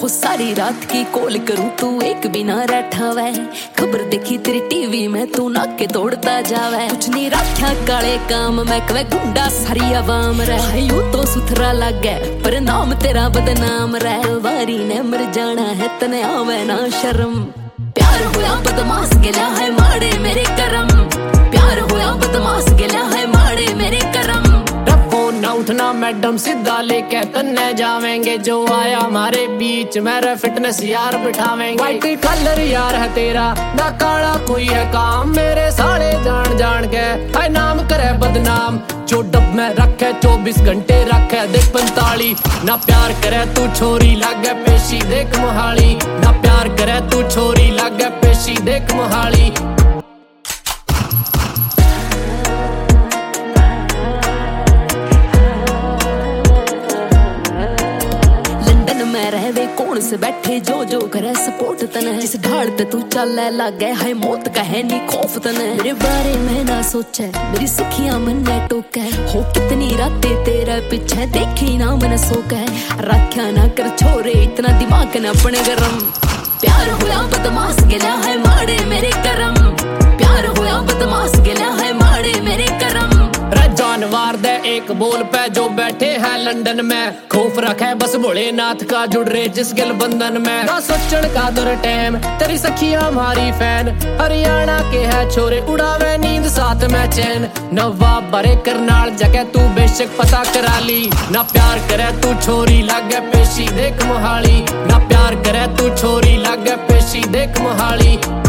वो सारी रात की कॉल करूं तू एक भी ना बैठा वै। खबर देखी तेरी टीवी में तू नाके तोड़ता जावे। कुछ नहीं रखा काले काम मैं कवे गुंडा सारी आवाम रहे। यूं तो सुथरा लगे पर नाम तेरा बदनाम रहे। वारी ने मर जाना है तने आवे ना शर्म। प्यार हुआ बदमाश गिला है माड़े मेरे करम। प्यार हुआ बदमाश गिला है माड़े मेरे करम। फोन ना उठना मैडम सीधा लेके तन्ने जावेंगे। जो आया हमारे बीच मेरा फिटनेस यार बिठावेंगे। व्हाइट कलर यार है तेरा ना काला कोई है काम। मेरे साले जान जान के है नाम करे बदनाम। जो डब में रखे 24 घंटे रखे देख 45। ना प्यार करे तू छोरी लागे पेशी देख मोहाली। ना प्यार करे तू छोरी लागे पेशी देख मोहाली। रहवे कौन से बैठे जो जो करे सपोर्ट तने। जिस ढाल पे तू चल लागे है मौत का है नी खौफ तने। मेरे बारे में ना सोचे मेरी सुखियां मन ने टोके। हो कितनी रातें तेरे पीछे देखी ना मन सोके। रखा ना कर छोरे इतना दिमाग न अपने गरम। प्यार हुआ बदमाश गिला है माड़े मेरे करम। प्यार हुआ बदमाश गिला है माड़े मेरे करम। जानवर दे एक बोल पे जो बैठे हैं लंदन में। खौफ रखे बस भोलेनाथ का जुड़ रहे जिस गल बंधन में। ना सोचन का दर टाइम तेरी सखिया हमारी फैन। हरियाणा के है छोरे उड़ावे नींद साथ में चैन। नवाब बरे करनाल जगह तू बेशक पता करा ली। ना प्यार करे तू छोरी लागे पेशी देख मोहाली। ना प्यार करे तू छोरी लागे पेशी देख मोहाली।